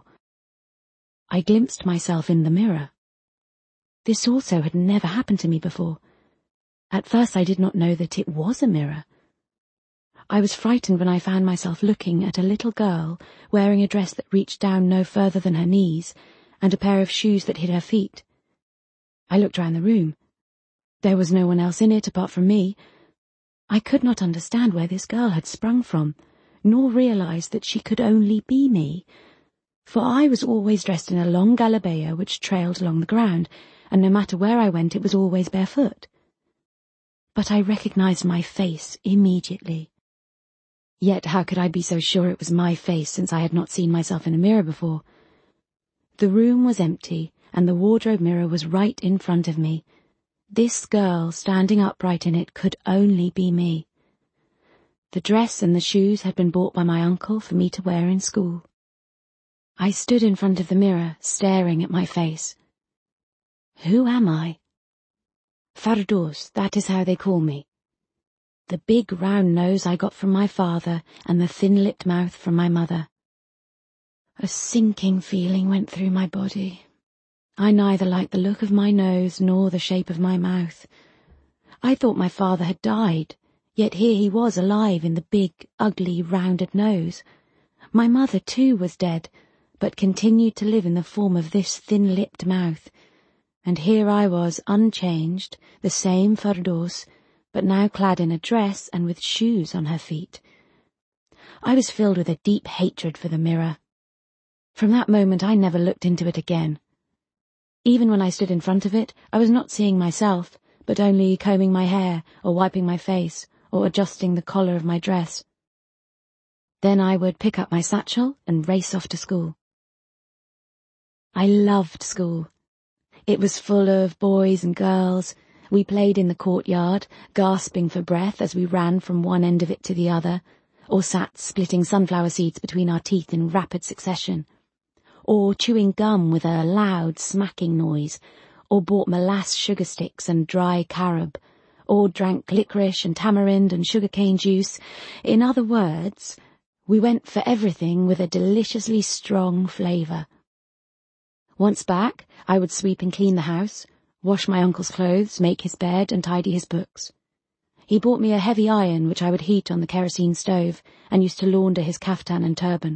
I glimpsed myself in the mirror. This also had never happened to me before. At first I did not know that it was a mirror. I was frightened when I found myself looking at a little girl wearing a dress that reached down no further than her knees and a pair of shoes that hid her feet. I looked round the room. There was no one else in it apart from me. I could not understand where this girl had sprung from, nor realise that she could only be me, for I was always dressed in a long galabeya which trailed along the ground, and no matter where I went it was always barefoot. But I recognised my face immediately. Yet how could I be so sure it was my face, since I had not seen myself in a mirror before? The room was empty, and the wardrobe mirror was right in front of me. This girl standing upright in it could only be me. The dress and the shoes had been bought by my uncle for me to wear in school. I stood in front of the mirror, staring at my face. Who am I? Ferdous, that is how they call me. The big round nose I got from my father, and the thin-lipped mouth from my mother. A sinking feeling went through my body. I neither liked the look of my nose nor the shape of my mouth. I thought my father had died, yet here he was alive in the big, ugly, rounded nose. My mother, too, was dead, but continued to live in the form of this thin-lipped mouth. And here I was, unchanged, the same Ferdous, but now clad in a dress and with shoes on her feet. I was filled with a deep hatred for the mirror. From that moment I never looked into it again. Even when I stood in front of it, I was not seeing myself, but only combing my hair, or wiping my face, or adjusting the collar of my dress. Then I would pick up my satchel and race off to school. I loved school. It was full of boys and girls. We played in the courtyard, gasping for breath as we ran from one end of it to the other, or sat splitting sunflower seeds between our teeth in rapid succession, or chewing gum with a loud smacking noise, or bought molasses sugar sticks and dry carob, or drank licorice and tamarind and sugar-cane juice. In other words, we went for everything with a deliciously strong flavour. Once back, I would sweep and clean the house, wash my uncle's clothes, make his bed, and tidy his books. He bought me a heavy iron which I would heat on the kerosene stove, and used to launder his kaftan and turban.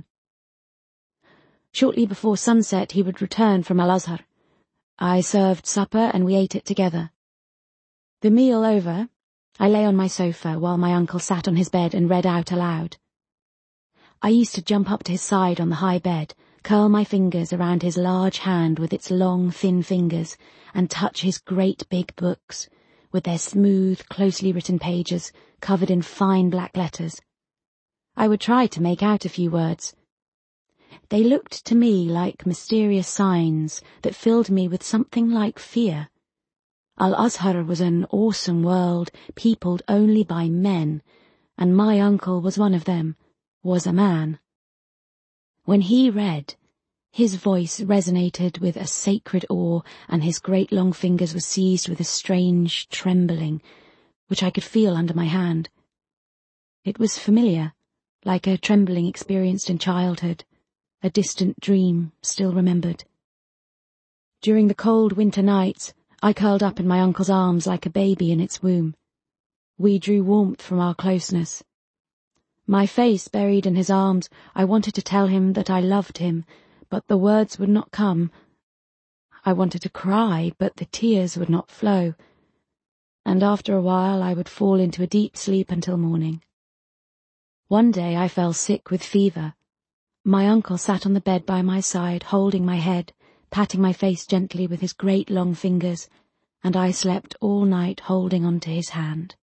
Shortly before sunset he would return from Al-Azhar. I served supper and we ate it together. The meal over, I lay on my sofa while my uncle sat on his bed and read out aloud. I used to jump up to his side on the high bed, curl my fingers around his large hand with its long, thin fingers, and touch his great big books, with their smooth, closely written pages covered in fine black letters. I would try to make out a few words. They looked to me like mysterious signs that filled me with something like fear. Al-Azhar was an awesome world, peopled only by men, and my uncle was one of them, was a man. When he read, his voice resonated with a sacred awe, and his great long fingers were seized with a strange trembling, which I could feel under my hand. It was familiar, like a trembling experienced in childhood, a distant dream still remembered. During the cold winter nights, I curled up in my uncle's arms like a baby in its womb. We drew warmth from our closeness. My face buried in his arms, I wanted to tell him that I loved him, but the words would not come. I wanted to cry, but the tears would not flow. And after a while I would fall into a deep sleep until morning. One day I fell sick with fever. My uncle sat on the bed by my side, holding my head, patting my face gently with his great long fingers, and I slept all night holding on to his hand.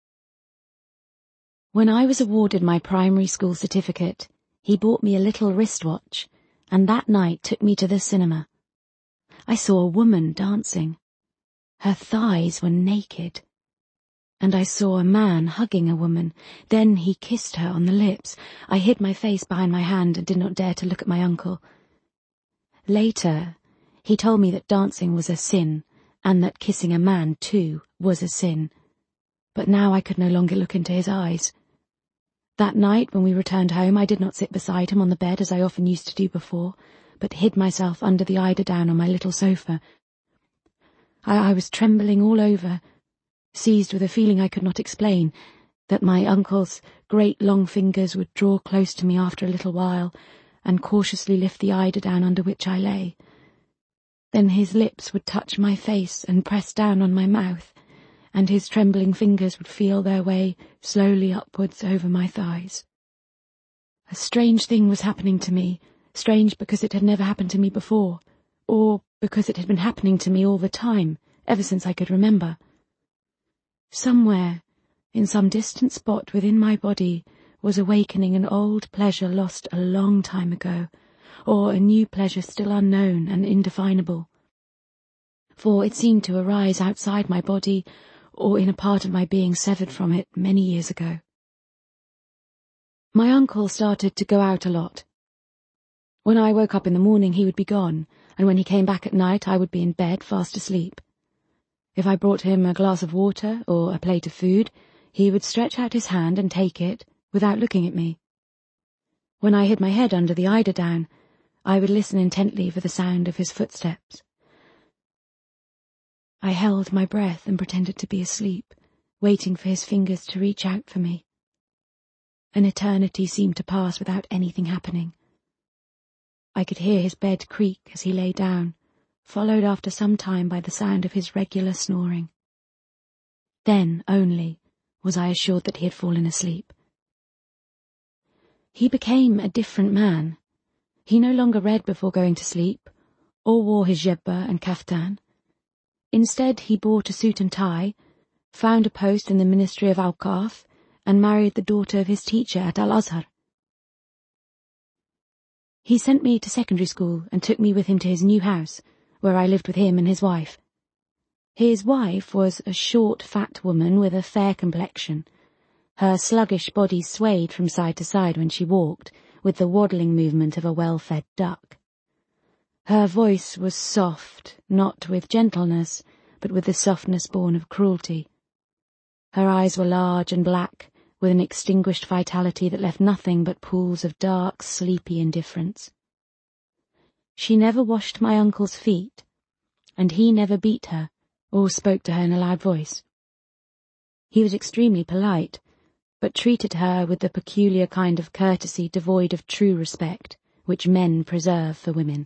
When I was awarded my primary school certificate, he bought me a little wristwatch, and that night took me to the cinema. I saw a woman dancing. Her thighs were naked. And I saw a man hugging a woman. Then he kissed her on the lips. I hid my face behind my hand and did not dare to look at my uncle. Later, he told me that dancing was a sin, and that kissing a man, too, was a sin. But now I could no longer look into his eyes. That night, when we returned home, I did not sit beside him on the bed as I often used to do before, but hid myself under the eiderdown on my little sofa. I was trembling all over, seized with a feeling I could not explain, that my uncle's great long fingers would draw close to me after a little while, and cautiously lift the eiderdown under which I lay. Then his lips would touch my face and press down on my mouth, and his trembling fingers would feel their way slowly upwards over my thighs. A strange thing was happening to me, strange because it had never happened to me before, or because it had been happening to me all the time, ever since I could remember. Somewhere, in some distant spot within my body, was awakening an old pleasure lost a long time ago, or a new pleasure still unknown and indefinable. For it seemed to arise outside my body, or in a part of my being severed from it many years ago. My uncle started to go out a lot. When I woke up in the morning he would be gone, and when he came back at night I would be in bed fast asleep. If I brought him a glass of water or a plate of food, he would stretch out his hand and take it without looking at me. When I hid my head under the eiderdown, I would listen intently for the sound of his footsteps. I held my breath and pretended to be asleep, waiting for his fingers to reach out for me. An eternity seemed to pass without anything happening. I could hear his bed creak as he lay down, followed after some time by the sound of his regular snoring. Then only was I assured that he had fallen asleep. He became a different man. He no longer read before going to sleep, or wore his jebba and kaftan. Instead, he bought a suit and tie, found a post in the Ministry of Awqaf, and married the daughter of his teacher at Al-Azhar. He sent me to secondary school and took me with him to his new house, where I lived with him and his wife. His wife was a short, fat woman with a fair complexion. Her sluggish body swayed from side to side when she walked, with the waddling movement of a well-fed duck. Her voice was soft, not with gentleness, but with the softness born of cruelty. Her eyes were large and black, with an extinguished vitality that left nothing but pools of dark, sleepy indifference. She never washed my uncle's feet, and he never beat her, or spoke to her in a loud voice. He was extremely polite, but treated her with the peculiar kind of courtesy devoid of true respect, which men preserve for women.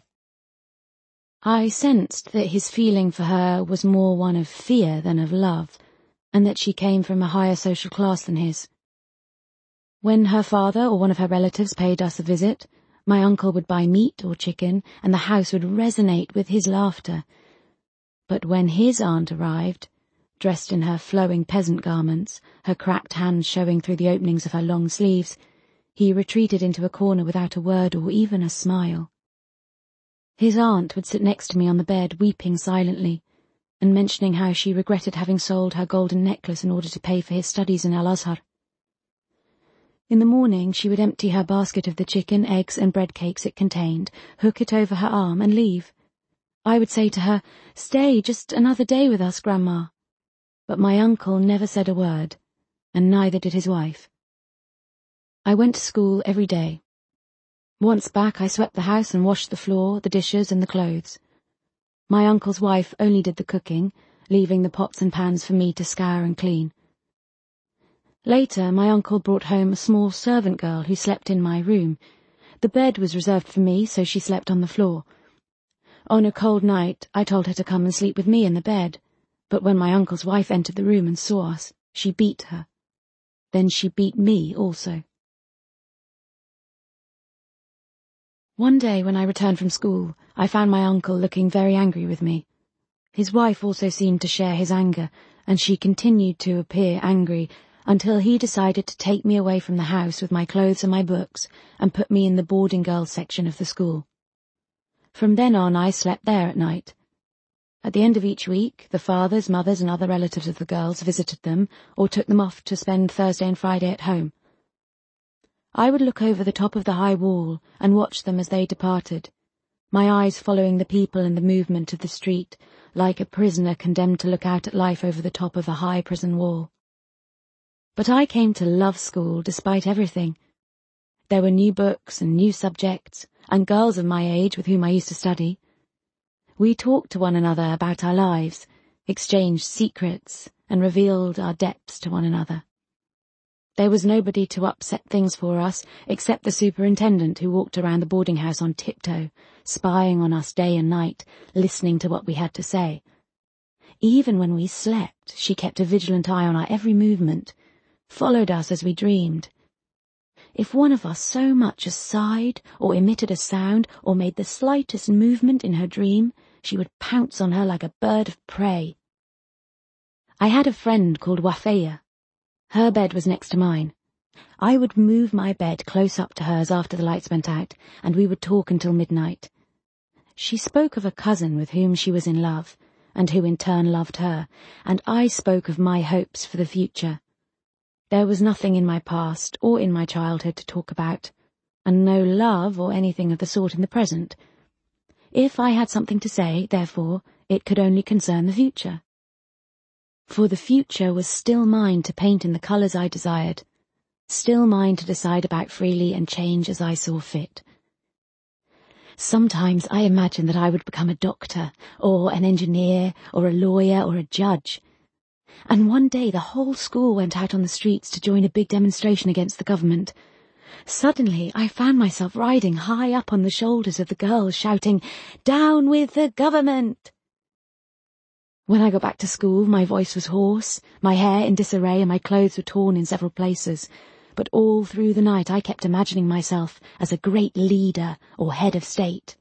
I sensed that his feeling for her was more one of fear than of love, and that she came from a higher social class than his. When her father or one of her relatives paid us a visit, my uncle would buy meat or chicken, and the house would resonate with his laughter. But when his aunt arrived, dressed in her flowing peasant garments, her cracked hands showing through the openings of her long sleeves, he retreated into a corner without a word or even a smile. His aunt would sit next to me on the bed, weeping silently, and mentioning how she regretted having sold her golden necklace in order to pay for his studies in Al-Azhar. In the morning she would empty her basket of the chicken, eggs and bread cakes it contained, hook it over her arm and leave. I would say to her, "Stay just another day with us, Grandma." But my uncle never said a word, and neither did his wife. I went to school every day. Once back I swept the house and washed the floor, the dishes and the clothes. My uncle's wife only did the cooking, leaving the pots and pans for me to scour and clean. Later my uncle brought home a small servant girl who slept in my room. The bed was reserved for me, so she slept on the floor. On a cold night I told her to come and sleep with me in the bed, but when my uncle's wife entered the room and saw us, she beat her. Then she beat me also. One day when I returned from school, I found my uncle looking very angry with me. His wife also seemed to share his anger, and she continued to appear angry until he decided to take me away from the house with my clothes and my books and put me in the boarding girls section of the school. From then on I slept there at night. At the end of each week, the fathers, mothers and other relatives of the girls visited them or took them off to spend Thursday and Friday at home. I would look over the top of the high wall and watch them as they departed, my eyes following the people and the movement of the street, like a prisoner condemned to look out at life over the top of a high prison wall. But I came to love school despite everything. There were new books and new subjects, and girls of my age with whom I used to study. We talked to one another about our lives, exchanged secrets, and revealed our depths to one another. There was nobody to upset things for us except the superintendent who walked around the boarding house on tiptoe, spying on us day and night, listening to what we had to say. Even when we slept, she kept a vigilant eye on our every movement, followed us as we dreamed. If one of us so much as sighed, or emitted a sound, or made the slightest movement in her dream, she would pounce on her like a bird of prey. I had a friend called Wafaya. Her bed was next to mine. I would move my bed close up to hers after the lights went out, and we would talk until midnight. She spoke of a cousin with whom she was in love, and who in turn loved her, and I spoke of my hopes for the future. There was nothing in my past or in my childhood to talk about, and no love or anything of the sort in the present. If I had something to say, therefore, it could only concern the future. For the future was still mine to paint in the colours I desired, still mine to decide about freely and change as I saw fit. Sometimes I imagined that I would become a doctor, or an engineer, or a lawyer, or a judge. And one day the whole school went out on the streets to join a big demonstration against the government. Suddenly I found myself riding high up on the shoulders of the girls, shouting, "Down with the government!" When I got back to school, my voice was hoarse, my hair in disarray, and my clothes were torn in several places. But all through the night I kept imagining myself as a great leader or head of state.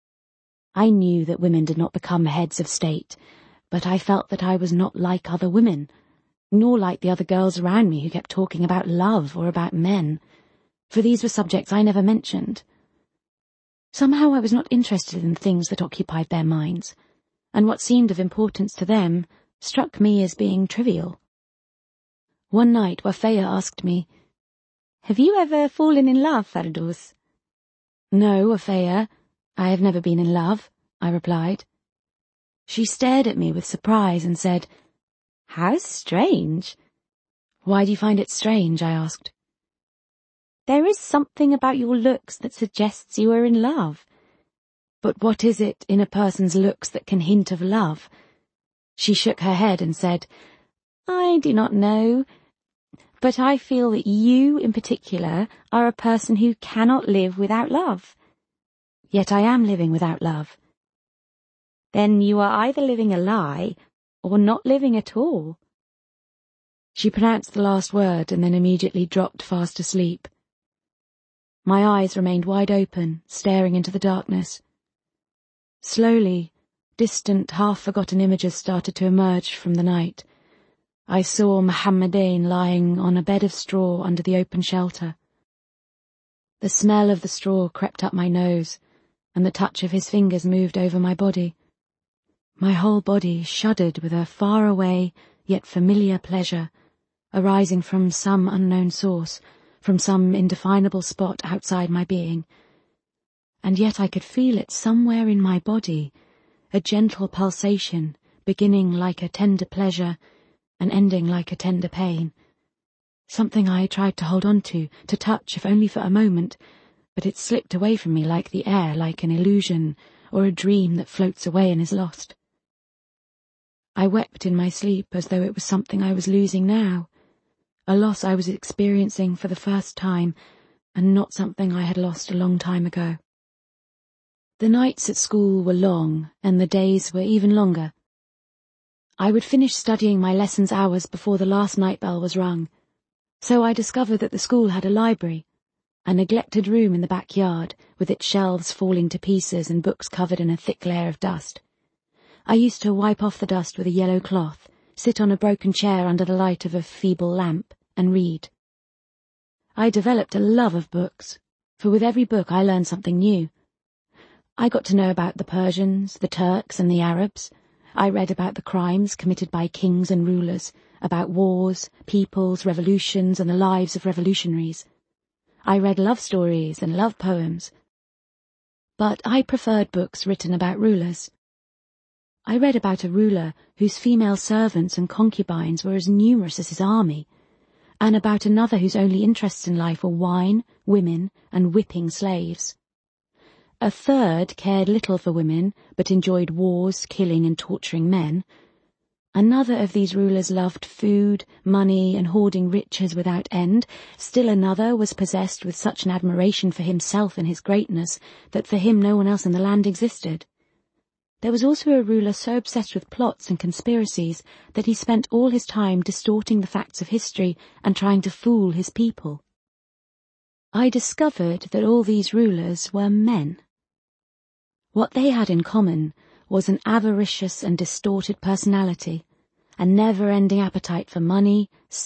I knew that women did not become heads of state, but I felt that I was not like other women, nor like the other girls around me who kept talking about love or about men, for these were subjects I never mentioned. Somehow I was not interested in things that occupied their minds, and what seemed of importance to them struck me as being trivial. One night Wafaya asked me, "Have you ever fallen in love, Ferdous?" "No, Wafaya, I have never been in love," I replied. She stared at me with surprise and said, "How strange." "Why do you find it strange?" I asked. "There is something about your looks that suggests you are in love." "But what is it in a person's looks that can hint of love?" She shook her head and said, "I do not know, but I feel that you in particular are a person who cannot live without love." "Yet I am living without love." "Then you are either living a lie or not living at all." She pronounced the last word and then immediately dropped fast asleep. My eyes remained wide open, staring into the darkness. Slowly, distant, half-forgotten images started to emerge from the night. I saw Mohammedain lying on a bed of straw under the open shelter. The smell of the straw crept up my nose, and the touch of his fingers moved over my body. My whole body shuddered with a far-away yet familiar pleasure, arising from some unknown source, from some indefinable spot outside my being. And yet I could feel it somewhere in my body, a gentle pulsation, beginning like a tender pleasure and ending like a tender pain. Something I tried to hold on to touch if only for a moment, but it slipped away from me like the air, like an illusion or a dream that floats away and is lost. I wept in my sleep as though it was something I was losing now, a loss I was experiencing for the first time, and not something I had lost a long time ago. The nights at school were long, and the days were even longer. I would finish studying my lessons hours before the last night bell was rung, so I discovered that the school had a library, a neglected room in the backyard, with its shelves falling to pieces and books covered in a thick layer of dust. I used to wipe off the dust with a yellow cloth, sit on a broken chair under the light of a feeble lamp, and read. I developed a love of books, for with every book I learned something new. I got to know about the Persians, the Turks, and the Arabs. I read about the crimes committed by kings and rulers, about wars, peoples, revolutions, and the lives of revolutionaries. I read love stories and love poems. But I preferred books written about rulers. I read about a ruler whose female servants and concubines were as numerous as his army, and about another whose only interests in life were wine, women, and whipping slaves. A third cared little for women, but enjoyed wars, killing, and torturing men. Another of these rulers loved food, money, and hoarding riches without end. Still another was possessed with such an admiration for himself and his greatness that for him no one else in the land existed. There was also a ruler so obsessed with plots and conspiracies that he spent all his time distorting the facts of history and trying to fool his people. I discovered that all these rulers were men. What they had in common was an avaricious and distorted personality, a never-ending appetite for money,